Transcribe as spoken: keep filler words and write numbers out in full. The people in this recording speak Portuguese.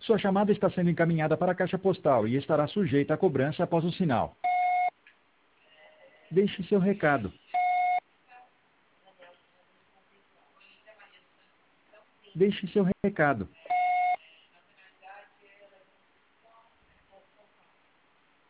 Sua chamada está sendo encaminhada para a caixa postal e estará sujeita à cobrança após o sinal. Deixe seu recado. Deixe seu recado.